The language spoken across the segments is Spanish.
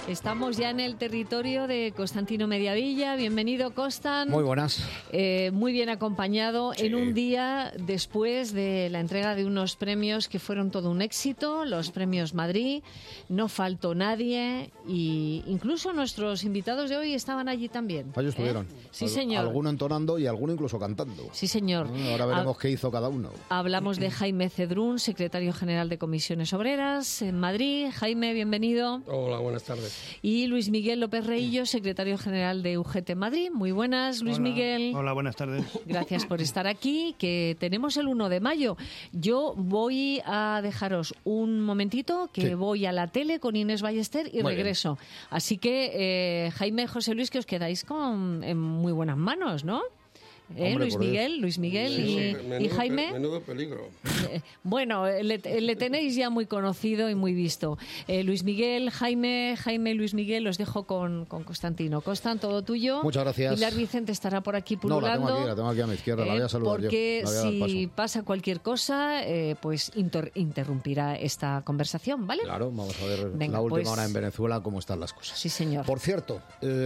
Estamos ya en el territorio de Constantino Mediavilla. Bienvenido, Constan. Muy buenas. Muy bien acompañado en un día después de la entrega de unos premios que fueron todo un éxito, los Premios Madrid. No faltó nadie y incluso nuestros invitados de hoy estaban allí también. Allí estuvieron. Sí, señor. Alguno entonando y alguno incluso cantando. Sí, señor. Ahora veremos qué hizo cada uno. Hablamos de Jaime Cedrún, secretario general de Comisiones Obreras en Madrid. Jaime, bienvenido. Hola, buenas tardes. Y Luis Miguel López Reillo, secretario general de UGT Madrid. Muy buenas, Luis Miguel. Hola, buenas tardes. Gracias por estar aquí, que tenemos el 1 de mayo. Yo voy a dejaros un momentito, que voy a la tele con Inés Ballester y regreso. Así que, Jaime, José Luis, que os quedáis en muy buenas manos, ¿no? Hombre, Luis Miguel Sí, y Jaime. Menudo peligro. Bueno, le tenéis ya muy conocido y muy visto. Luis Miguel, Jaime y Luis Miguel, los dejo con Constantino. Constan, todo tuyo. Muchas gracias. Pilar Vicente estará por aquí pululando. No, la tengo aquí a mi izquierda, la voy a saludar porque yo. si pasa cualquier cosa, pues interrumpirá esta conversación, ¿vale? Claro, vamos a ver. Venga, la última pues, hora en Venezuela, cómo están las cosas. Sí, señor. Por cierto,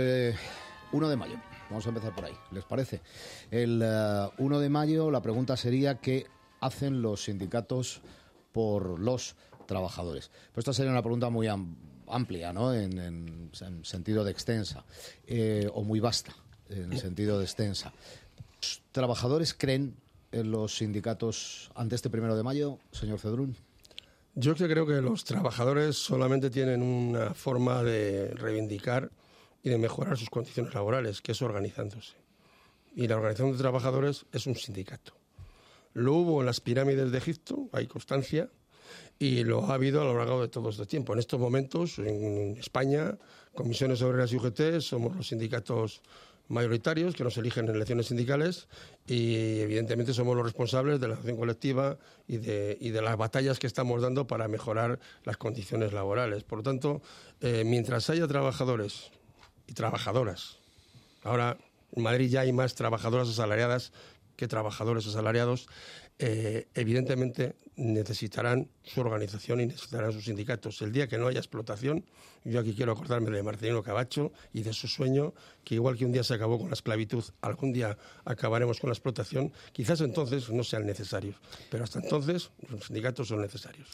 1 de mayo. Vamos a empezar por ahí, ¿les parece? El 1 de mayo la pregunta sería ¿qué hacen los sindicatos por los trabajadores? Pero esta sería una pregunta muy amplia, ¿no? En sentido de extensa, o muy vasta, en sentido de extensa. ¿Los trabajadores creen en los sindicatos ante este 1 de mayo, señor Cedrún? Yo creo que los trabajadores solamente tienen una forma de reivindicar y de mejorar sus condiciones laborales, que es organizándose. Y la organización de trabajadores es un sindicato. Lo hubo en las pirámides de Egipto, hay constancia, y lo ha habido a lo largo de todo este tiempo. En estos momentos, en España, Comisiones Obreras y UGT somos los sindicatos mayoritarios que nos eligen en elecciones sindicales y evidentemente somos los responsables de la acción colectiva y de las batallas que estamos dando para mejorar las condiciones laborales. Por lo tanto, mientras haya trabajadores y trabajadoras. Ahora, en Madrid ya hay más trabajadoras asalariadas que trabajadores asalariados. Evidentemente necesitarán su organización y necesitarán sus sindicatos. El día que no haya explotación, yo aquí quiero acordarme de Marcelino Camacho y de su sueño, que igual que un día se acabó con la esclavitud, algún día acabaremos con la explotación. Quizás entonces no sean necesarios, pero hasta entonces los sindicatos son necesarios.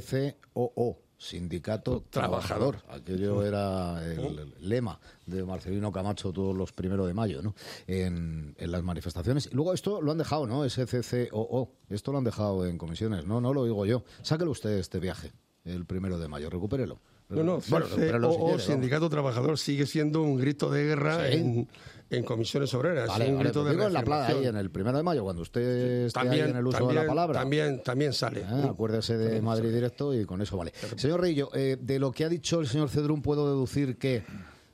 CCOO. Sindicato Trabajador. Aquello era el lema de Marcelino Camacho todos los 1 de mayo, ¿no? En las manifestaciones. Y luego esto lo han dejado, ¿no? SCCOO. Esto lo han dejado en comisiones. No lo digo yo. Sáquelo usted este viaje, el 1 de mayo. Recupérelo. No, CCOO, Sindicato Trabajador, sigue siendo un grito de guerra en comisiones obreras. Vale, un grito de digo en la plaza, ahí en el 1 de mayo, cuando usted esté ahí en el uso de la palabra. También sale. Acuérdese de Madrid Directo y con eso vale. Señor Reillo, de lo que ha dicho el señor Cedrún puedo deducir que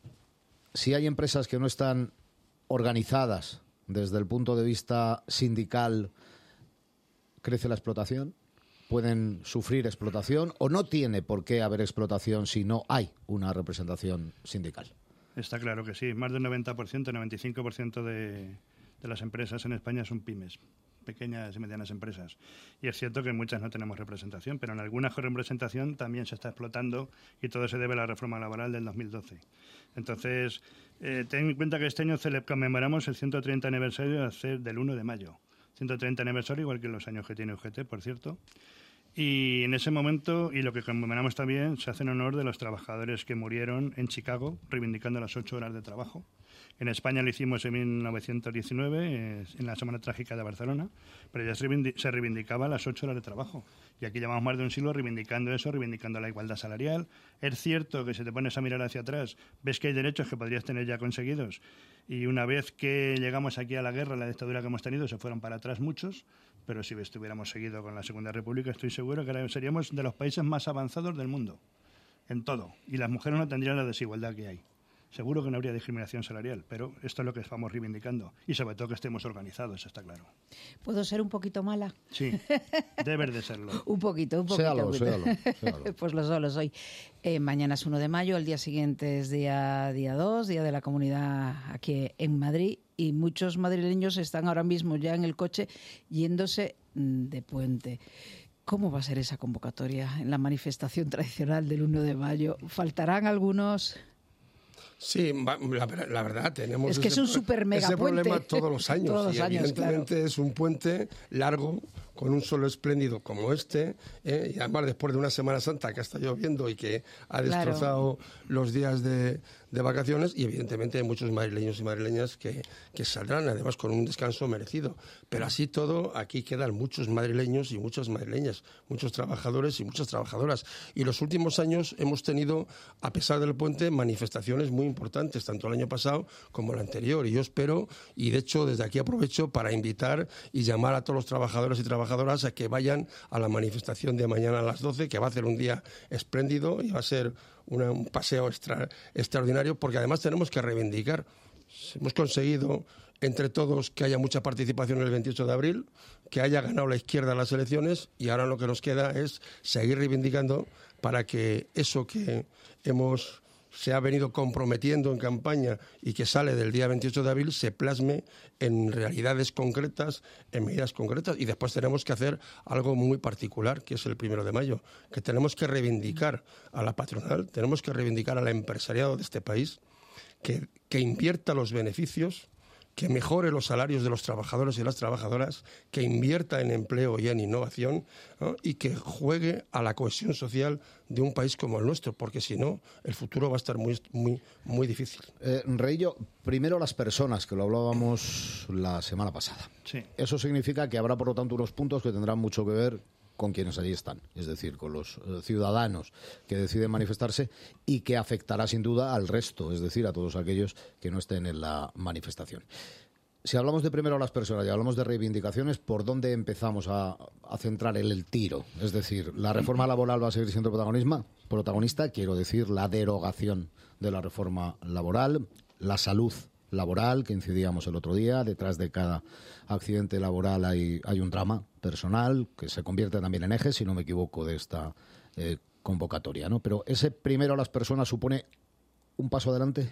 si hay empresas que no están organizadas desde el punto de vista sindical, crece la explotación. Pueden sufrir explotación o no tiene por qué haber explotación si no hay una representación sindical. Está claro que sí. Más del 90%, 95% de las empresas en España son pymes, pequeñas y medianas empresas. Y es cierto que en muchas no tenemos representación, pero en algunas con representación también se está explotando y todo se debe a la reforma laboral del 2012. Entonces, ten en cuenta que este año conmemoramos el 130 aniversario del 1 de mayo. 130 aniversario, igual que en los años que tiene UGT, por cierto. Y en ese momento, y lo que conmemoramos también, se hace en honor de los trabajadores que murieron en Chicago, reivindicando las 8 horas de trabajo. En España lo hicimos en 1919, en la Semana Trágica de Barcelona, pero ya se reivindicaba las 8 horas de trabajo. Y aquí llevamos más de un siglo reivindicando eso, reivindicando la igualdad salarial. Es cierto que si te pones a mirar hacia atrás, ves que hay derechos que podrías tener ya conseguidos. Y una vez que llegamos aquí a la guerra, la dictadura que hemos tenido, se fueron para atrás muchos. Pero si estuviéramos seguido con la Segunda República, estoy seguro que seríamos de los países más avanzados del mundo, en todo. Y las mujeres no tendrían la desigualdad que hay. Seguro que no habría discriminación salarial, pero esto es lo que estamos reivindicando. Y sobre todo que estemos organizados, está claro. ¿Puedo ser un poquito mala? Sí, debes de serlo. un poquito. Séalo. Pues lo soy. Mañana es 1 de mayo, el día siguiente es día 2, Día de la Comunidad aquí en Madrid. Y muchos madrileños están ahora mismo ya en el coche yéndose de puente. ¿Cómo va a ser esa convocatoria en la manifestación tradicional del 1 de mayo? ¿Faltarán algunos? Sí, la verdad, tenemos es que es un super mega puente. problema todos los años. Todos los años, evidentemente claro. Es un puente largo, con un sol espléndido como este, y además después de una Semana Santa que está lloviendo y que ha destrozado los días de vacaciones, y evidentemente hay muchos madrileños y madrileñas que saldrán, además con un descanso merecido. Pero así todo, aquí quedan muchos madrileños y muchas madrileñas, muchos trabajadores y muchas trabajadoras. Y los últimos años hemos tenido, a pesar del puente, manifestaciones muy importantes, tanto el año pasado como el anterior. Y yo espero, y de hecho desde aquí aprovecho para invitar y llamar a todos los trabajadores y trabajadoras a que vayan a la manifestación de mañana a las 12, que va a ser un día espléndido y va a ser un paseo extraordinario, porque además tenemos que reivindicar. Hemos conseguido entre todos que haya mucha participación el 28 de abril, que haya ganado la izquierda las elecciones, y ahora lo que nos queda es seguir reivindicando para que eso que se ha venido comprometiendo en campaña y que sale del día 28 de abril se plasme en realidades concretas, en medidas concretas. Y después tenemos que hacer algo muy particular, que es el 1 de mayo, que tenemos que reivindicar a la patronal, tenemos que reivindicar al empresariado de este país, que invierta los beneficios, que mejore los salarios de los trabajadores y las trabajadoras, que invierta en empleo y en innovación, ¿no? Y que juegue a la cohesión social de un país como el nuestro, porque si no, el futuro va a estar muy, muy, muy difícil. Reillo, primero las personas, que lo hablábamos la semana pasada. Sí. Eso significa que habrá, por lo tanto, unos puntos que tendrán mucho que ver con quienes allí están, es decir, con los ciudadanos que deciden manifestarse, y que afectará sin duda al resto, es decir, a todos aquellos que no estén en la manifestación. Si hablamos de primero a las personas y hablamos de reivindicaciones, ¿por dónde empezamos a centrar el tiro? Es decir, ¿la reforma laboral va a seguir siendo protagonista? Quiero decir, la derogación de la reforma laboral, la salud laboral, que incidíamos el otro día. Detrás de cada accidente laboral hay un drama personal que se convierte también en eje, si no me equivoco, de esta convocatoria, ¿no? Pero ese primero a las personas supone un paso adelante.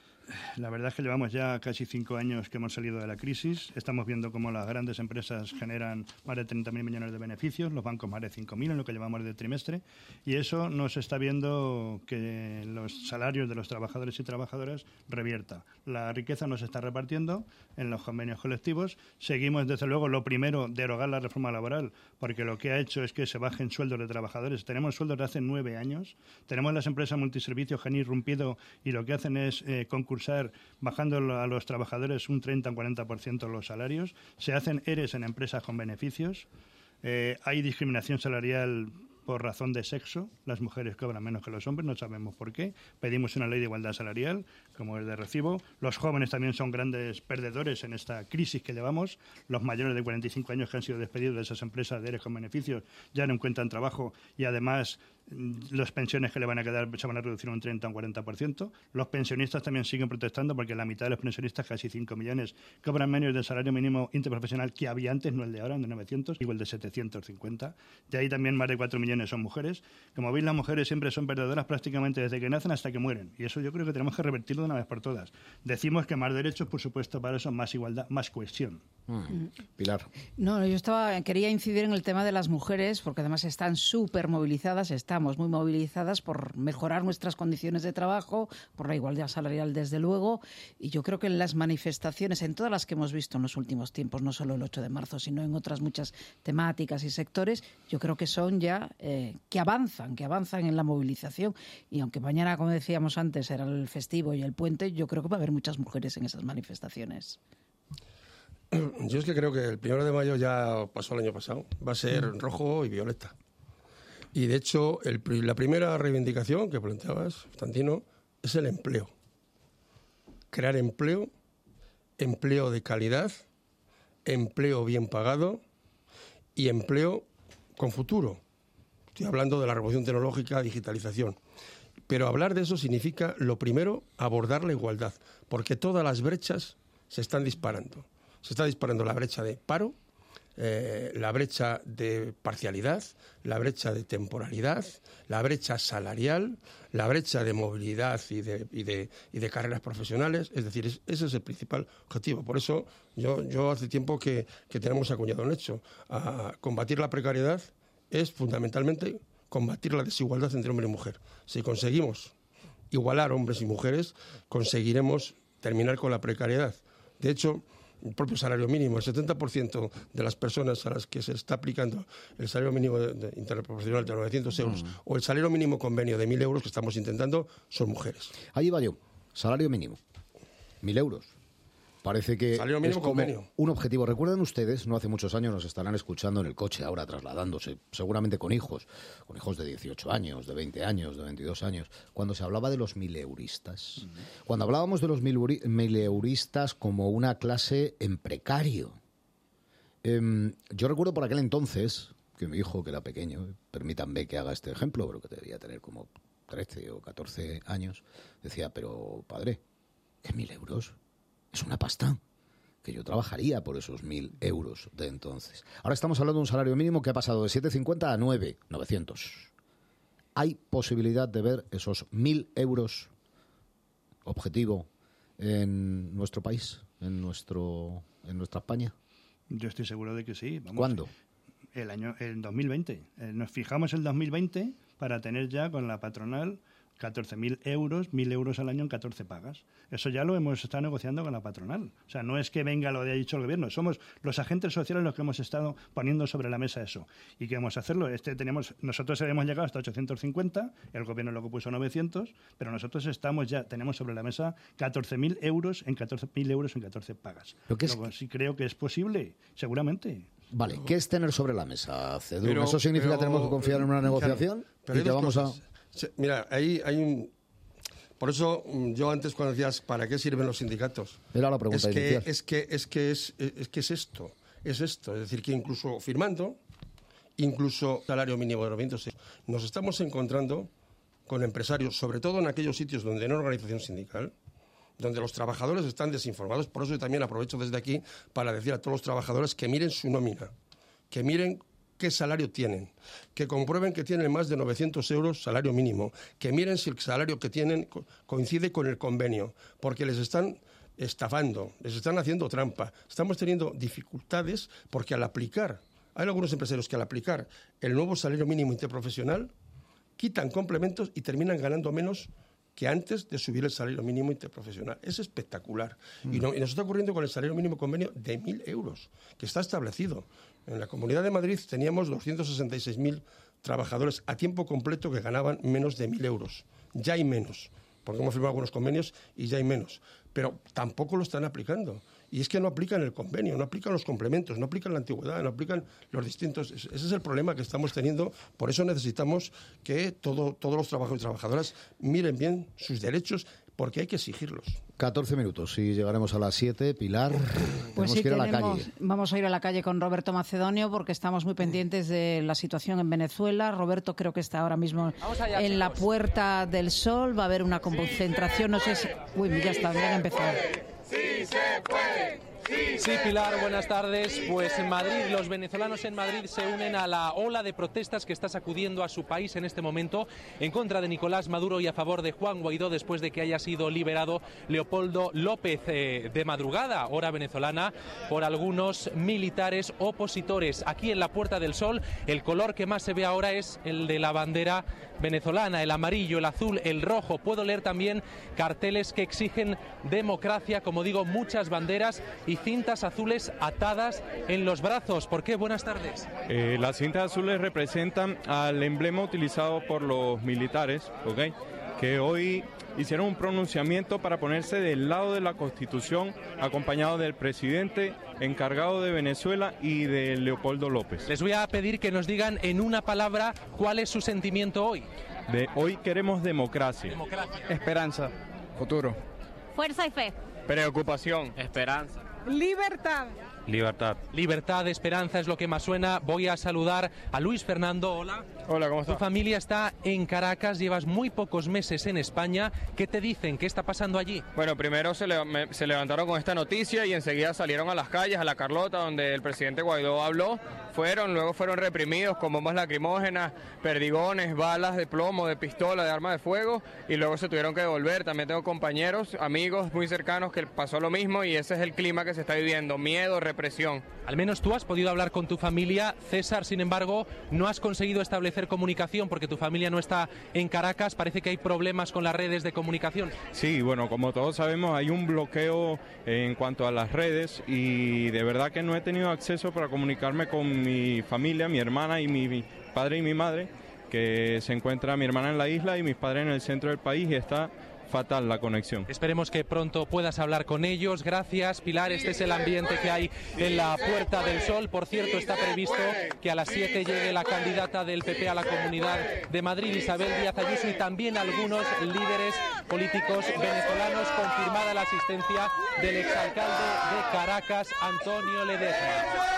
La verdad es que llevamos ya casi 5 años que hemos salido de la crisis. Estamos viendo cómo las grandes empresas generan más de 30.000 millones de beneficios, los bancos más de 5.000 en lo que llevamos de trimestre, y eso nos está viendo que los salarios de los trabajadores y trabajadoras revierta. La riqueza nos está repartiendo en los convenios colectivos. Seguimos, desde luego, lo primero, derogar la reforma laboral, porque lo que ha hecho es que se bajen sueldos de trabajadores. Tenemos sueldos de hace 9 años. Tenemos las empresas multiservicios que han irrumpido y lo que hacen es concursar bajando a los trabajadores un 30 o 40% los salarios. Se hacen ERES en empresas con beneficios. Hay discriminación salarial por razón de sexo. Las mujeres cobran menos que los hombres, no sabemos por qué. Pedimos una ley de igualdad salarial, como el de recibo. Los jóvenes también son grandes perdedores en esta crisis que llevamos. Los mayores de 45 años que han sido despedidos de esas empresas de ERES con beneficios ya no encuentran trabajo, y además las pensiones que le van a quedar se van a reducir un 30 o un 40%. Los pensionistas también siguen protestando porque la mitad de los pensionistas, casi 5 millones, cobran menos del salario mínimo interprofesional que había antes, no el de ahora, el de 900, igual de 750. De ahí también más de 4 millones son mujeres. Como veis, las mujeres siempre son perdedoras prácticamente desde que nacen hasta que mueren. Y eso yo creo que tenemos que revertirlo de una vez por todas. Decimos que más derechos, por supuesto, para eso más igualdad, más cohesión. Pilar. No, quería incidir en el tema de las mujeres, porque además están súper movilizadas, estamos muy movilizadas por mejorar nuestras condiciones de trabajo, por la igualdad salarial, desde luego, y yo creo que en las manifestaciones, en todas las que hemos visto en los últimos tiempos, no solo el 8 de marzo, sino en otras muchas temáticas y sectores, yo creo que son ya que avanzan en la movilización, y aunque mañana, como decíamos antes, era el festivo y el puente, yo creo que va a haber muchas mujeres en esas manifestaciones. Yo es que creo que el 1 de mayo ya pasó el año pasado, va a ser rojo y violeta. Y de hecho, la primera reivindicación que planteabas, Constantino, es el empleo. Crear empleo, empleo de calidad, empleo bien pagado y empleo con futuro. Estoy hablando de la revolución tecnológica, digitalización. Pero hablar de eso significa, lo primero, abordar la igualdad, porque todas las brechas se están disparando. Se está disparando la brecha de paro, la brecha de parcialidad, la brecha de temporalidad, la brecha salarial, la brecha de movilidad y de carreras profesionales. Es decir, ese es el principal objetivo. Por eso yo hace tiempo que tenemos acuñado un hecho, a combatir la precariedad es fundamentalmente combatir la desigualdad entre hombre y mujer. Si conseguimos igualar hombres y mujeres, conseguiremos terminar con la precariedad. De hecho, el propio salario mínimo, el 70% de las personas a las que se está aplicando el salario mínimo interprofesional de 900 euros o el salario mínimo convenio de 1.000 euros que estamos intentando son mujeres. Ahí va yo. Salario mínimo. 1.000 euros. Parece que Salario mínimo es como convenio. un objetivo. Recuerden ustedes, no hace muchos años nos estarán escuchando en el coche ahora trasladándose, seguramente con hijos de 18 años, de 20 años, de 22 años, cuando se hablaba de los mileuristas. Cuando hablábamos de los mileuristas como una clase en precario. Yo recuerdo por aquel entonces que mi hijo, que era pequeño, permítanme que haga este ejemplo, pero que debía tener como 13 o 14 años, decía, pero padre, ¿qué 1.000 euros? Es una pasta, que yo trabajaría por esos 1.000 euros de entonces. Ahora estamos hablando de un salario mínimo que ha pasado de 7,50 a 900. ¿Hay posibilidad de ver esos 1.000 euros objetivo en nuestro país, en nuestra España? Yo estoy seguro de que sí. Vamos, ¿Cuándo? El 2020. Nos fijamos el 2020 para tener ya con la patronal 14.000 euros, 1.000 euros al año en 14 pagas. Eso ya lo hemos estado negociando con la patronal. O sea, no es que venga lo que ha dicho el gobierno, somos los agentes sociales los que hemos estado poniendo sobre la mesa eso. ¿Y qué vamos a hacerlo? Nosotros hemos llegado hasta 850, el gobierno lo que puso 900, pero nosotros tenemos sobre la mesa 14.000 euros en 14.000 euros en 14 pagas. Luego, sí creo que es posible, seguramente. Vale, ¿qué es tener sobre la mesa, Cedrún? ¿Eso significa que tenemos que confiar en una negociación? Claro, y que vamos a... Mira, ahí hay un... Por eso yo antes cuando decías, ¿para qué sirven los sindicatos? Era la pregunta inicial. Es que es esto. Es decir, que incluso firmando, incluso salario mínimo de 900 euros, nos estamos encontrando con empresarios, sobre todo en aquellos sitios donde no hay organización sindical, donde los trabajadores están desinformados. Por eso yo también aprovecho desde aquí para decir a todos los trabajadores que miren su nómina, que miren qué salario tienen, que comprueben que tienen más de 900 euros salario mínimo, que miren si el salario que tienen coincide con el convenio, porque les están estafando, les están haciendo trampa. Estamos teniendo dificultades porque hay algunos empresarios que al aplicar el nuevo salario mínimo interprofesional quitan complementos y terminan ganando menos que antes de subir el salario mínimo interprofesional. Es espectacular. Y nos está ocurriendo con el salario mínimo convenio de 1.000 euros, que está establecido. En la Comunidad de Madrid teníamos 266.000 trabajadores a tiempo completo que ganaban menos de 1.000 euros. Ya hay menos, porque hemos firmado algunos convenios y ya hay menos. Pero tampoco lo están aplicando. Y es que no aplican el convenio, no aplican los complementos, no aplican la antigüedad, no aplican los distintos... Ese es el problema que estamos teniendo. Por eso necesitamos que todos los trabajadores y trabajadoras miren bien sus derechos, porque hay que exigirlos. 14 minutos y llegaremos a las 7. Pilar, pues tenemos sí, que ir a la calle. Vamos a ir a la calle con Roberto Macedonio porque estamos muy pendientes de la situación en Venezuela. Roberto creo que está ahora mismo en la Puerta del Sol. Va a haber una concentración, no sé si... Uy, ya está, ya ha empezado. ¡Sí se puede! Sí, Pilar, buenas tardes. Pues en Madrid, los venezolanos en Madrid se unen a la ola de protestas que está sacudiendo a su país en este momento en contra de Nicolás Maduro y a favor de Juan Guaidó después de que haya sido liberado Leopoldo López de madrugada, hora venezolana, por algunos militares opositores. Aquí en la Puerta del Sol, el color que más se ve ahora es el de la bandera venezolana, el amarillo, el azul, el rojo. Puedo leer también carteles que exigen democracia, como digo, muchas banderas y cintas azules atadas en los brazos. ¿Por qué? Buenas tardes. Las cintas azules representan al emblema utilizado por los militares, ¿okay?, que hoy hicieron un pronunciamiento para ponerse del lado de la Constitución, acompañado del presidente encargado de Venezuela y de Leopoldo López. Les voy a pedir que nos digan en una palabra cuál es su sentimiento hoy. Hoy queremos democracia. Esperanza. Futuro. Fuerza y fe. Preocupación. Esperanza. Libertad. Libertad. Libertad, esperanza es lo que más suena. Voy a saludar a Luis Fernando. Hola. Hola, ¿cómo estás? Tu familia está en Caracas, llevas muy pocos meses en España. ¿Qué te dicen? ¿Qué está pasando allí? Bueno, primero se levantaron con esta noticia y enseguida salieron a las calles, a La Carlota, donde el presidente Guaidó habló, luego fueron reprimidos con bombas lacrimógenas, perdigones, balas de plomo, de pistola, de arma de fuego, y luego se tuvieron que devolver. También tengo compañeros, amigos muy cercanos que pasó lo mismo, y ese es el clima que se está viviendo: miedo, represión. Al menos tú has podido hablar con tu familia. César, sin embargo, no has conseguido establecer comunicación porque tu familia no está en Caracas. Parece que hay problemas con las redes de comunicación. Sí, bueno, como todos sabemos, hay un bloqueo en cuanto a las redes, y de verdad que no he tenido acceso para comunicarme con mi familia, mi hermana y mi padre y mi madre, que se encuentra mi hermana en la isla y mis padres en el centro del país, y está fatal la conexión. Esperemos que pronto puedas hablar con ellos. Gracias, Pilar. Este es el ambiente que hay en la Puerta del Sol. Por cierto, está previsto que a las 7 llegue la candidata del PP a la Comunidad de Madrid, Isabel Díaz Ayuso, y también algunos líderes políticos venezolanos. Confirmada la asistencia del exalcalde de Caracas, Antonio Ledesma.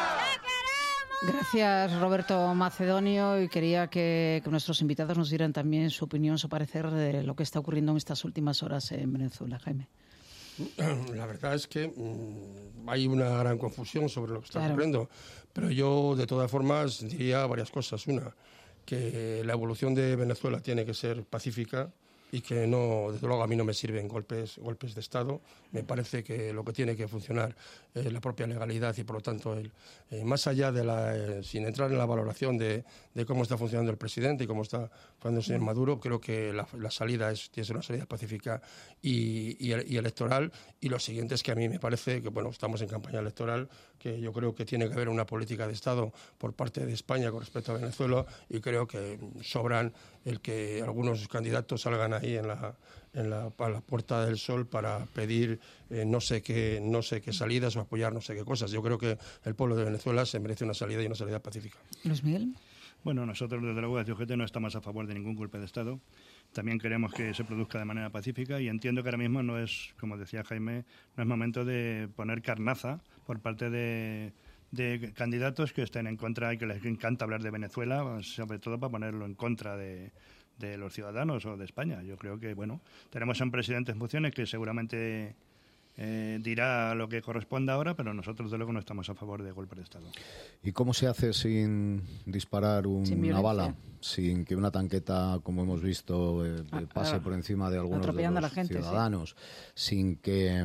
Gracias, Roberto Macedonio, y quería que nuestros invitados nos dieran también su opinión, su parecer de lo que está ocurriendo en estas últimas horas en Venezuela. Jaime. La verdad es que hay una gran confusión sobre lo que está ocurriendo, pero yo de todas formas diría varias cosas. Una, que la evolución de Venezuela tiene que ser pacífica, y que no, desde luego a mí no me sirven golpes de Estado. Me parece que lo que tiene que funcionar es la propia legalidad, y por lo tanto, más allá de sin entrar en la valoración de cómo está funcionando el presidente y cómo está funcionando el señor Maduro, creo que la salida tiene que ser una salida pacífica y electoral. Y lo siguiente es que a mí me parece que, bueno, estamos en campaña electoral, que yo creo que tiene que haber una política de Estado por parte de España con respecto a Venezuela, y creo que sobran el que algunos candidatos salgan ahí a la Puerta del Sol para pedir no sé qué salidas o apoyar no sé qué cosas. Yo creo que el pueblo de Venezuela se merece una salida, y una salida pacífica. Luis Miguel. Bueno, nosotros desde luego desde UGT no estamos a favor de ningún golpe de Estado. También queremos que se produzca de manera pacífica, y entiendo que ahora mismo no es, como decía Jaime, no es momento de poner carnaza por parte de candidatos que estén en contra y que les encanta hablar de Venezuela, sobre todo para ponerlo en contra de los ciudadanos o de España. Yo creo que, bueno, tenemos a un presidente en funciones que seguramente dirá lo que corresponda ahora, pero nosotros de luego no estamos a favor de golpes de Estado. ¿Y cómo se hace sin disparar una bala? Sin que una tanqueta, como hemos visto, pase por encima de algunos de los ciudadanos, sin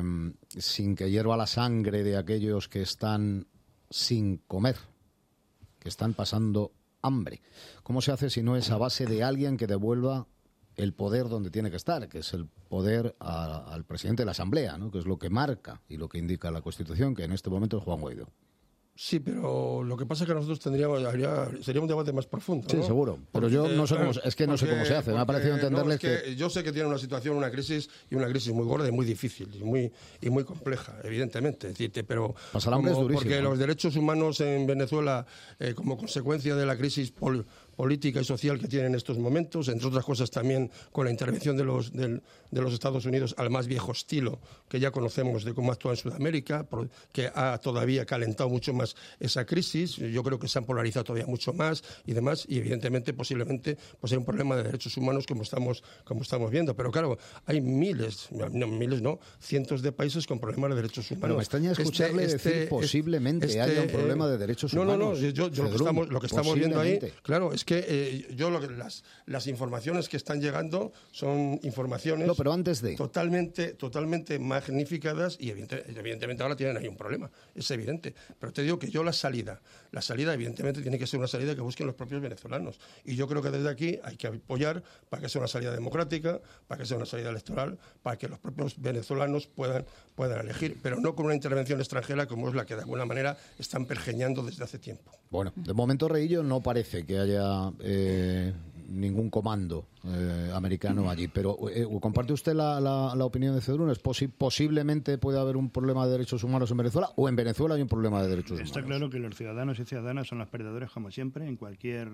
que hierva la sangre de aquellos que están sin comer, que están pasando hambre. ¿Cómo se hace si no es a base de alguien que devuelva el poder donde tiene que estar, que es el poder al presidente de la Asamblea, ¿no? Que es lo que marca y lo que indica la Constitución, que en este momento es Juan Guaidó? Sí, pero lo que pasa es que nosotros sería un debate más profundo, ¿no? Sí, seguro. Pero yo no sé cómo, es que no sé cómo se hace. Me ha parecido entenderles que yo sé que tiene una situación, una crisis muy gorda y muy difícil y muy compleja, evidentemente. Pero pasar hambre es durísimo, porque los derechos humanos en Venezuela, como consecuencia de la crisis política y social que tiene en estos momentos, entre otras cosas también con la intervención de los Estados Unidos al más viejo estilo que ya conocemos de cómo actúa en Sudamérica, que ha todavía calentado mucho más esa crisis. Yo creo que se han polarizado todavía mucho más y demás, y evidentemente posiblemente pues hay un problema de derechos humanos como estamos viendo. Pero claro, hay cientos de países con problemas de derechos humanos. Pero me extraña escucharle decir posiblemente haya un problema de derechos humanos. No, lo que estamos viendo ahí, claro, es que las informaciones que están llegando son informaciones pero antes de totalmente magnificadas, y evidentemente ahora tienen ahí un problema, es evidente. Pero te digo que la salida evidentemente tiene que ser una salida que busquen los propios venezolanos, y yo creo que desde aquí hay que apoyar para que sea una salida democrática, para que sea una salida electoral, para que los propios venezolanos puedan elegir, pero no con una intervención extranjera como es la que de alguna manera están pergeñando desde hace tiempo. Bueno, de momento, Reillo, no parece que haya ningún comando americano allí, pero ¿comparte usted la opinión de Cedrunes? ¿Posiblemente puede haber un problema de derechos humanos en Venezuela, o en Venezuela hay un problema de derechos humanos? Está claro que los ciudadanos y ciudadanas son los perdedores, como siempre, en cualquier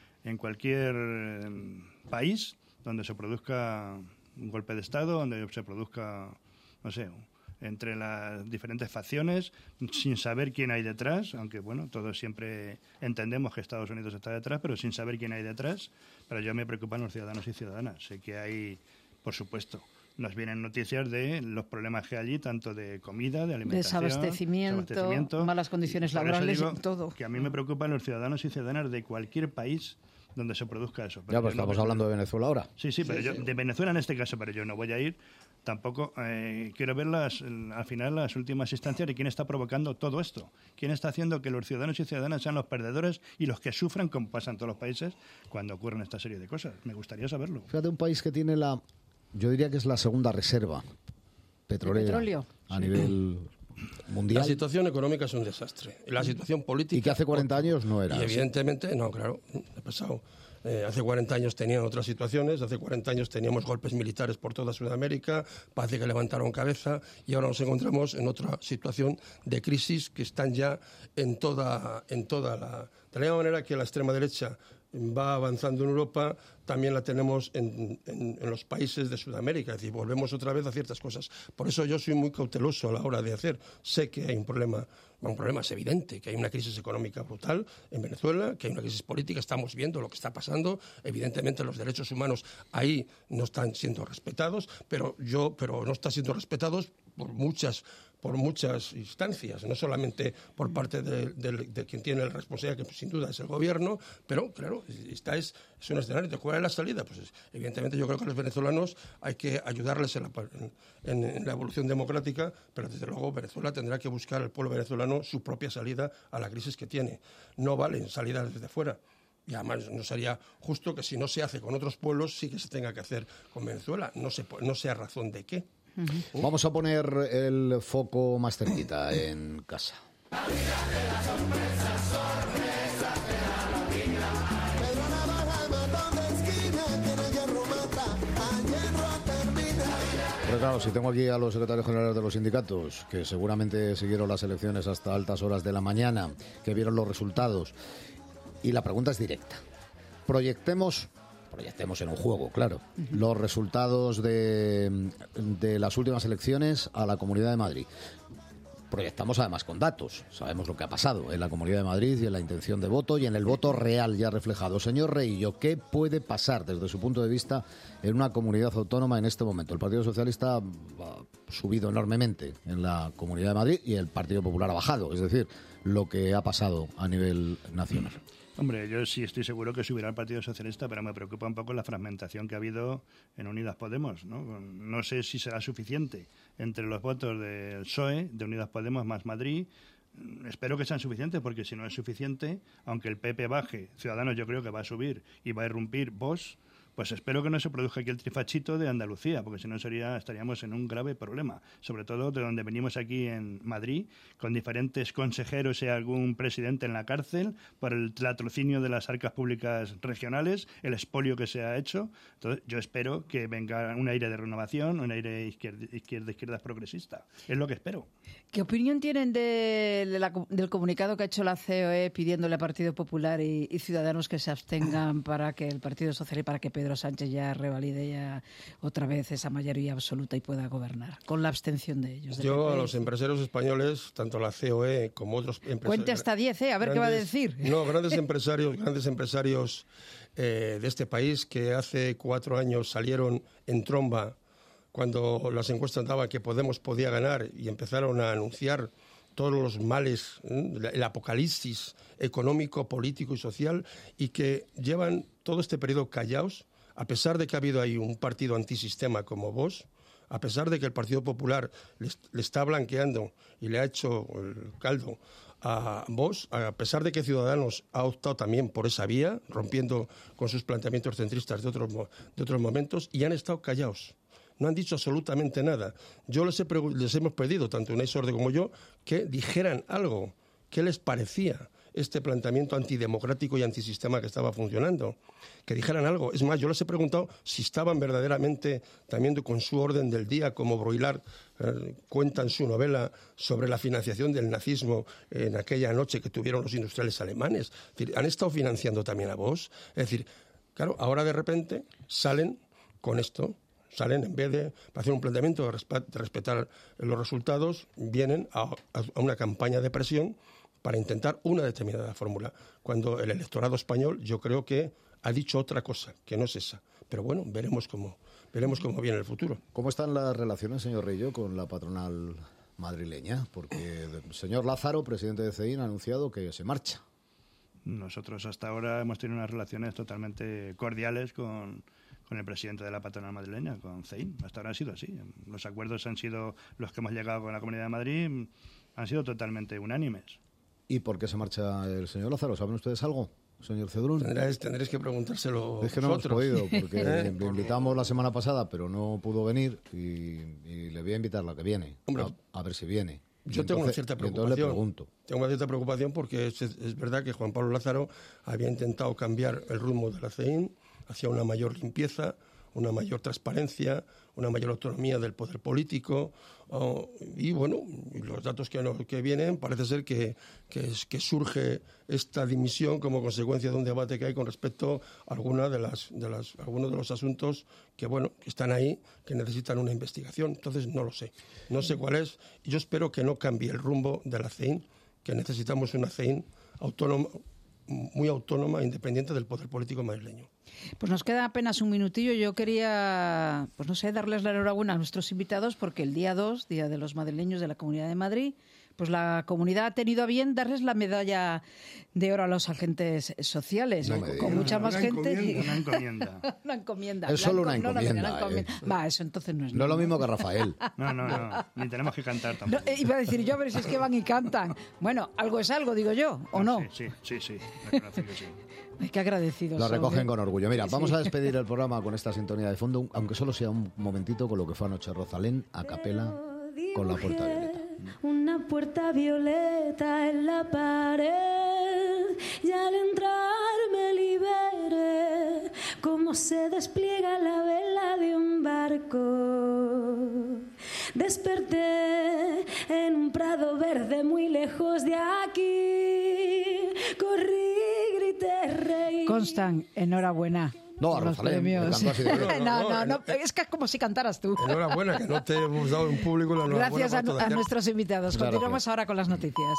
país donde se produzca un golpe de Estado, donde se produzca, no sé, entre las diferentes facciones, sin saber quién hay detrás, aunque bueno, todos siempre entendemos que Estados Unidos está detrás, pero sin saber quién hay detrás. Pero yo me preocupan los ciudadanos y ciudadanas. Sé que hay, por supuesto, nos vienen noticias de los problemas que hay allí, tanto de comida, de alimentación, desabastecimiento, malas condiciones laborales, todo. Que a mí me preocupan los ciudadanos y ciudadanas de cualquier país donde se produzca eso. Pero ya, pues estamos hablando de Venezuela ahora. Sí, pero yo, de Venezuela en este caso, pero yo no voy a ir. Tampoco quiero ver al final las últimas instancias de quién está provocando todo esto. Quién está haciendo que los ciudadanos y ciudadanas sean los perdedores y los que sufran, como pasa en todos los países, cuando ocurren esta serie de cosas. Me gustaría saberlo. Fíjate, un país que tiene yo diría que es la segunda reserva petrolera a nivel mundial. La situación económica es un desastre. La situación política... Y que hace 40 años no era. Y evidentemente, no, claro, ha pasado... hace 40 años tenían otras situaciones, hace 40 años teníamos golpes militares por toda Sudamérica, parece que levantaron cabeza y ahora nos encontramos en otra situación de crisis que están ya en toda la... De la misma manera que la extrema derecha va avanzando en Europa, también la tenemos en los países de Sudamérica, es decir, volvemos otra vez a ciertas cosas. Por eso yo soy muy cauteloso a la hora de hacer. Sé que hay un problema es evidente, que hay una crisis económica brutal en Venezuela, que hay una crisis política, estamos viendo lo que está pasando, evidentemente los derechos humanos ahí no están siendo respetados, pero no están siendo respetados por muchas instancias, no solamente por parte de quien tiene la responsabilidad, que sin duda es el gobierno, pero claro, esta es un escenario. ¿Cuál es la salida? Pues evidentemente yo creo que a los venezolanos hay que ayudarles en la evolución democrática, pero desde luego Venezuela tendrá que buscar al pueblo venezolano su propia salida a la crisis que tiene. No valen salidas desde fuera. Y además no sería justo que si no se hace con otros pueblos, sí que se tenga que hacer con Venezuela. No sé a razón de qué. Vamos a poner el foco más cerquita en casa. Pero claro, si tengo aquí a los secretarios generales de los sindicatos, que seguramente siguieron las elecciones hasta altas horas de la mañana, que vieron los resultados, y la pregunta es directa. Proyectemos en un juego, claro, los resultados de las últimas elecciones a la Comunidad de Madrid. Proyectamos además con datos, sabemos lo que ha pasado en la Comunidad de Madrid y en la intención de voto y en el voto real ya reflejado. Señor Rehillo, ¿qué puede pasar desde su punto de vista en una comunidad autónoma en este momento? El Partido Socialista ha subido enormemente en la Comunidad de Madrid y el Partido Popular ha bajado, es decir, lo que ha pasado a nivel nacional. Hombre, yo sí estoy seguro que subirá el Partido Socialista, pero me preocupa un poco la fragmentación que ha habido en Unidas Podemos, ¿no? No sé si será suficiente entre los votos del PSOE, de Unidas Podemos más Madrid. Espero que sean suficientes, porque si no es suficiente, aunque el PP baje, Ciudadanos yo creo que va a subir y va a irrumpir Vox, pues espero que no se produzca aquí el trifachito de Andalucía, porque si no estaríamos en un grave problema, sobre todo de donde venimos aquí en Madrid, con diferentes consejeros y algún presidente en la cárcel por el latrocinio de las arcas públicas regionales, el expolio que se ha hecho. Entonces yo espero que venga un aire de renovación, un aire izquierda progresista. Es lo que espero. ¿Qué opinión tienen del comunicado que ha hecho la COE pidiéndole al Partido Popular y Ciudadanos que se abstengan para que el Partido Socialista y para que Pedro Sánchez ya revalide ya otra vez esa mayoría absoluta y pueda gobernar, con la abstención de ellos? Yo a los empresarios españoles, tanto la COE como otros empresarios... Cuente hasta 10, a ver qué va a decir. No, grandes empresarios de este país que hace 4 años salieron en tromba cuando las encuestas daban que Podemos podía ganar y empezaron a anunciar todos los males, el apocalipsis económico, político y social, y que llevan todo este periodo callados, a pesar de que ha habido ahí un partido antisistema como Vox, a pesar de que el Partido Popular le está blanqueando y le ha hecho el caldo a Vox, a pesar de que Ciudadanos ha optado también por esa vía, rompiendo con sus planteamientos centristas de otros momentos, y han estado callados. No han dicho absolutamente nada. Les hemos pedido, tanto Unai Sordo como yo, que dijeran algo. ¿Qué les parecía este planteamiento antidemocrático y antisistema que estaba funcionando? Que dijeran algo. Es más, yo les he preguntado si estaban verdaderamente también con su orden del día, como Broillard cuenta en su novela sobre la financiación del nazismo en aquella noche que tuvieron los industriales alemanes. Es decir, han estado financiando también a Vox. Es decir, claro, ahora de repente salen con esto. Salen, en vez de hacer un planteamiento de respetar los resultados, vienen a una campaña de presión para intentar una determinada fórmula. Cuando el electorado español, yo creo que ha dicho otra cosa, que no es esa. Pero bueno, veremos cómo viene el futuro. ¿Cómo están las relaciones, señor Reillo, con la patronal madrileña? Porque el señor Lázaro, presidente de CEIN, ha anunciado que se marcha. Nosotros hasta ahora hemos tenido unas relaciones totalmente cordiales con el presidente de la patronal madrileña, con CEIN. Hasta ahora ha sido así. Los acuerdos han sido los que hemos llegado con la Comunidad de Madrid, han sido totalmente unánimes. ¿Y por qué se marcha el señor Lázaro? ¿Saben ustedes algo, señor Cedrún? Tendréis que preguntárselo. Es que no hemos podido, porque le invitamos la semana pasada, pero no pudo venir y le voy a invitar la que viene. Hombre, a ver si viene. Yo tengo una cierta preocupación. Entonces le pregunto. Tengo una cierta preocupación porque es verdad que Juan Pablo Lázaro había intentado cambiar el rumbo de la CEIN hacia una mayor limpieza, una mayor transparencia, una mayor autonomía del poder político. Y bueno, los datos que vienen parece ser que surge esta dimisión como consecuencia de un debate que hay con respecto a algunos de los asuntos que están ahí, que necesitan una investigación. Entonces no lo sé, no sé cuál es. Yo espero que no cambie el rumbo de la CEIN, que necesitamos una CEIN autónoma, muy autónoma e independiente del poder político madrileño. Pues nos queda apenas un minutillo. Yo quería, darles la enhorabuena a nuestros invitados porque el día 2, Día de los Madrileños de la Comunidad de Madrid, pues la comunidad ha tenido a bien darles la medalla de oro a los agentes sociales. Con mucha más gente. Una encomienda. Una encomienda. Es solo una encomienda. Va, eso entonces no es nada. No es lo mismo que Rafael. No. Ni tenemos que cantar tampoco. Iba a decir yo, a ver si es que van y cantan. Bueno, algo es algo, digo yo, ¿o no? Sí. Reconozco que sí. Ay, qué agradecidos. Lo recogen con orgullo. Mira, vamos a despedir el programa con esta sintonía de fondo, aunque solo sea un momentito, con lo que fue anoche Rosalén a capela con La Puerta Violeta. Una puerta violeta en la pared y al entrar me liberé como se despliega la vela de un barco. Desperté en un prado verde muy lejos de aquí. Corrí, grité, reí. Constan, enhorabuena. No, a Rosalén. No, es que es como si cantaras tú. Enhorabuena, que no te hemos dado en público la enhorabuena. Gracias a nuestros invitados. Continuamos ahora con las noticias.